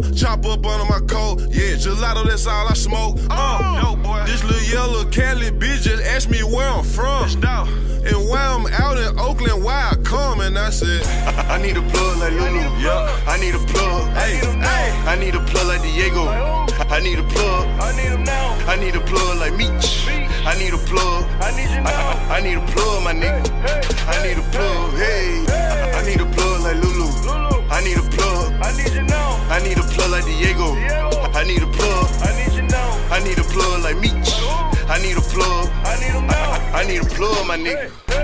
chop up under my coat. Yeah, gelato, that's all I smoke. No, boy. This little yellow Cali bitch just asked me where I'm from. And why I'm out in Oakland, why I come, and I said, I need a plug like Lulu. Yeah. I need a plug. Hey, I need a plug like Diego. I need a plug. I need him now. I need a plug like Meech. I need a plug. I need you now. I need a plug, my nigga. I need a plug. Hey. I need a plug like Lulu. I need a plug. I need you now. I need a plug like Diego. I need a plug. I need you now. I need a plug like Meech. I need a plug. I need him now. I need a plug, my nigga.